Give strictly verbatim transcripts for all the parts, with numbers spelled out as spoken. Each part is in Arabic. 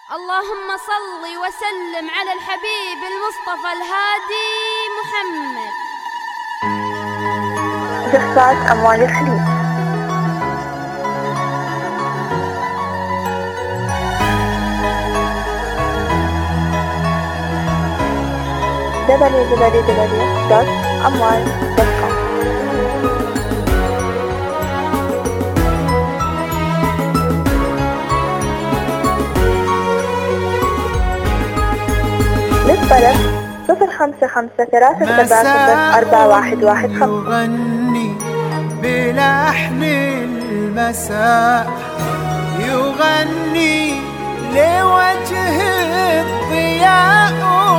اللهم صل وسلم على الحبيب المصطفى الهادي محمد. قصة أموال الخليج. دبليو دبليو دبليو دوت أموال دوت كوم. للطلب صفر خمسة خمسة ثلاثة سبعة صفر أربعة واحد واحد خمسة. يغني بلحن المساء، يغني لوجه الضياء،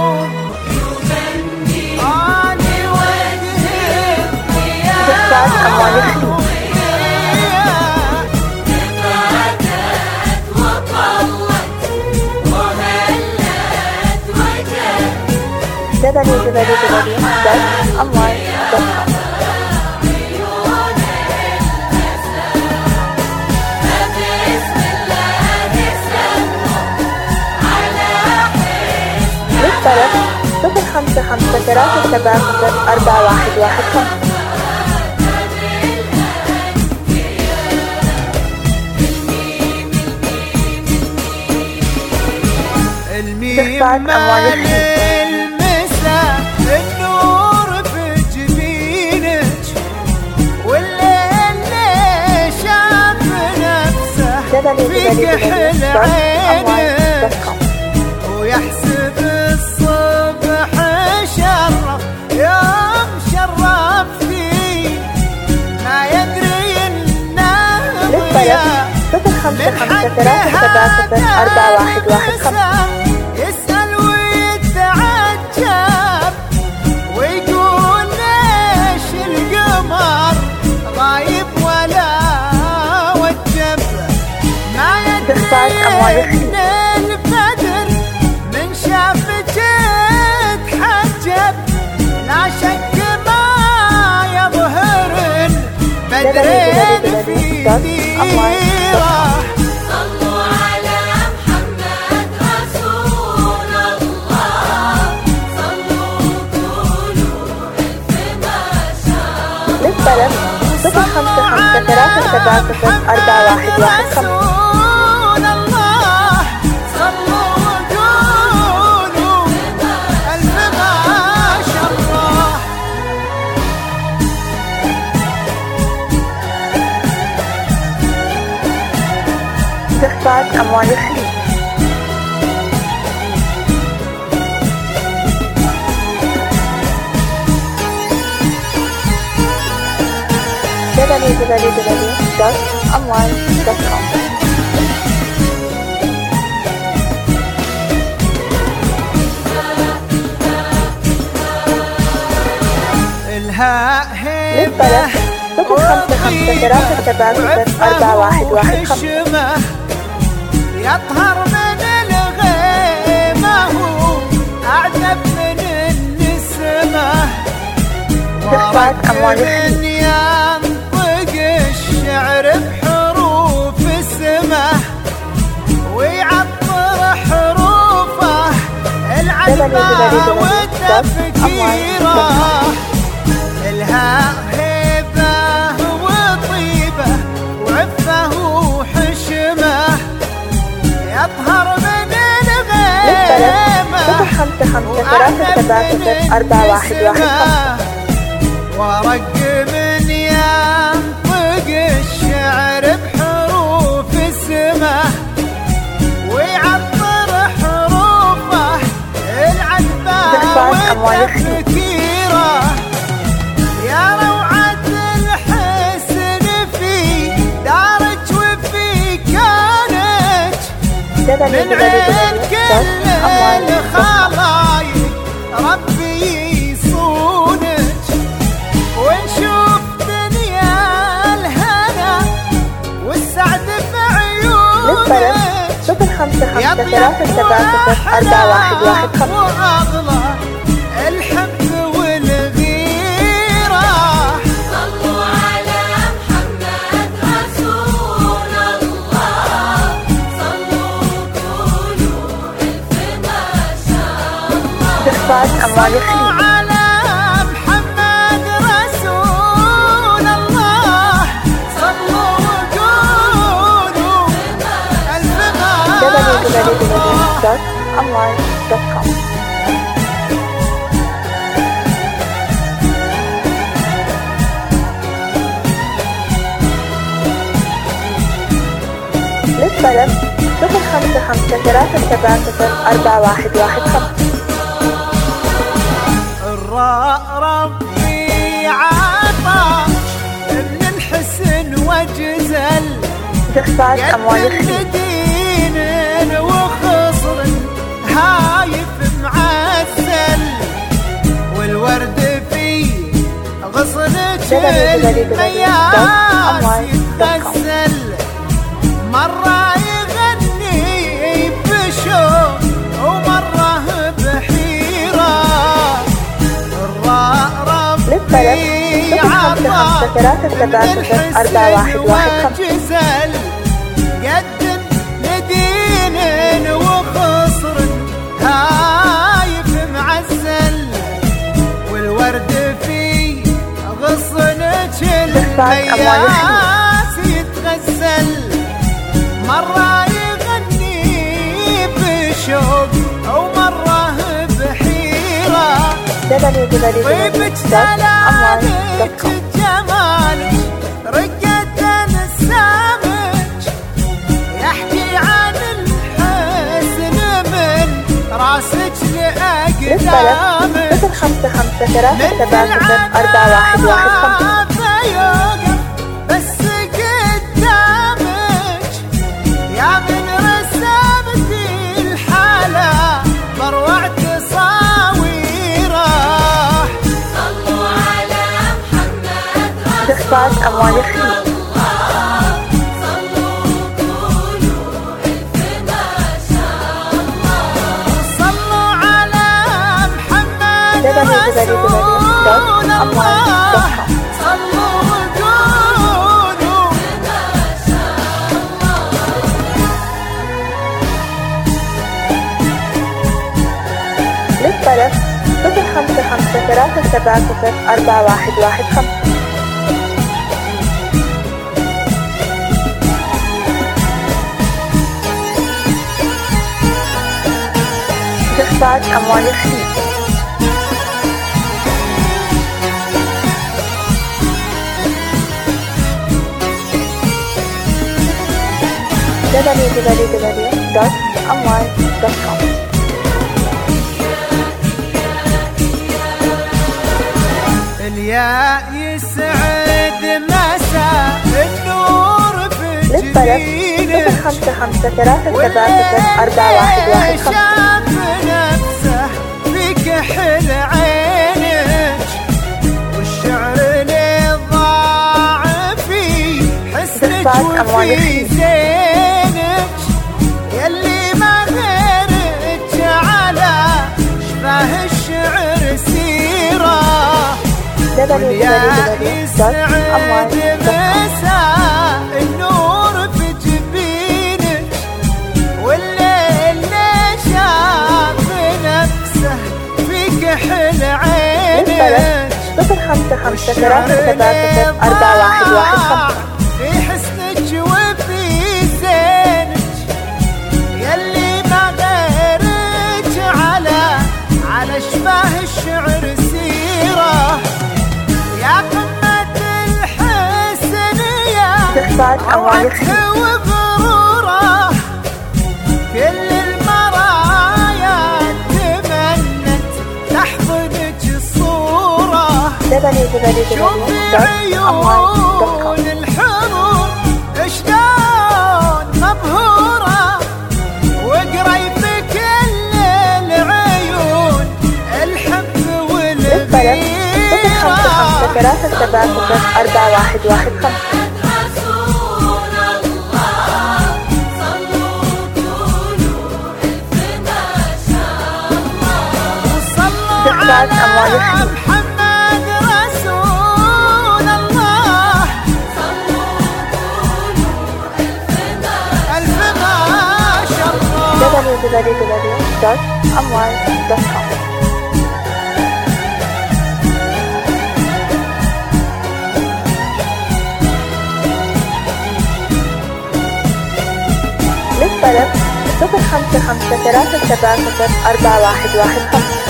يغني آه لوجه الضياء. قصة أموال الخليج. دبليو دبليو دبليو دوت أموال دوت كوم. للطلب صفر خمسة خمسة ثلاثة سبعة صفر أربعة واحد واحد خمسة. قصة أموال الخليج. النور في جبينك، والليل شاف نفسه في كحل عينك، ويحسب الصبح شرف يوم شرف فيه، ما يدري انه ضياء صفر خمسة خمسة ثلاثة سبعة صفر أربعة واحد واحد خمسة. يسأل ويتعجب ويقول ليش القمر غايب ولا وجب، ما يدري ان البدر من شافك تحجب، لا شك ما يظهر البدرين في ديره. للطلب صفر خمسة خمسة ثلاثة سبعة صفر أربعة واحد واحد خمسة. قصة أموال الخليج. دبليو دبليو دبليو دوت أموال دوت كوم. الهاء هبة صفر خمسة خمسة ثلاثة سبعة صفر أربعة واحد واحد خمسة. يطهر من الغيمة أعجب من النسمة، ورق من ينطق الشعر بحروف اسمه، ويعطر حروفه العذبة والتفكيره. الهاء هبه وطيبه وعفه وحشمه، يطهر من الغيمة صفر خمسة خمسة ثلاثة سبعة صفر أربعة واحد واحد خمسة. ورق من ينطق الشعر بحروف اسمه، ويعطر حروفه العذبة والتفكيره. يا روعة الحسن في دارك وفي كانك، من عين كل الخلايق ربي يصونك، ونشوف دنيا الهنا والسعد في عيونك. صفر خمسة خمسة ثلاثة سبعة صفر أربعة واحد واحد خمسة. وأغلى الحب والغيرة. صلوا على محمد رسول الله، صلوا قولوا استخفاف أموال الخليج. دبليو دبليو دبليو دوت أموال دوت كوم. للطلب صفر خمسة خمسة ثلاثة سبعة صفر أربعة واحد واحد خمسة. الراء ربي عطاك من الحسن وجزل استخفاف أموال الخليج. دين وخصر هايف معسل والورد فيه غصنك المياس يتغسل مرة يغني بشوق ومرة بحيرة الراء ربي عطاك من الحسن وجزل قد ندين وخصر هايف معزل والورد فيه غصنك المياس يتغسل مرة يغني بشوق ومرة بحيرة طيبك سلامك جمالك رقة نسامك يحكي عن الحسن من راسك لأقدامك صفر خمسة خمسة ثلاثة سبعة صفر أربعة واحد واحد خمسة. بس قدامك يا من رسمتي الحالة بروع تصاويره صلوا على محمد استخفاف أموال الخليج. دبليو دبليو دبليو دوت أموال دوت كوم. للطلب صفر خمسة خمسة ثلاثة سبعة صفر أربعة واحد واحد خمسة. استخفاف أموال الخليج. دبليو دبليو دبليو دوت أموال دوت كوم. الياء يسعد مساء النور في جبينك صفر خمسة خمسة ثلاثة سبعة صفر أربعة واحد واحد خمسة. شاف نفسه في كحل عينك والشعر اللي ضاع فيه حسنك وفي زينك يلي ما غيرك على شبه الشعر سيره دبليو دبليو دبليو دوت أموال دوت كوم. النور في جبينك والليل شاف نفسه في كحل عينك صفر خمسة خمسة ثلاثة سبعة صفر أربعة واحد واحد خمسة. في حسنك وفي زينك يلي ما غيرك على على شبه الشعر سيره يا قمة الحسن يا روعته وبروره كل المرايا تمنت تحضنك الصورة شوفي عيون الحروب شلون مبهورة واقري في كل العيون الحب والغيرة خمسة خمسة ثلاثة سبعة صفر أربعة واحد واحد خمسة. استخفاف أموال الخليج. محمد رسول الله ألف ما شاء الله. دبليو دبليو دبليو دوت أموال دوت كوم. للطلب صفر خمسة خمسة ثلاثة سبعة صفر أربعة واحد واحد خمسة.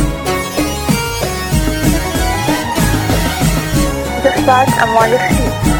استخفاف أموال الخير.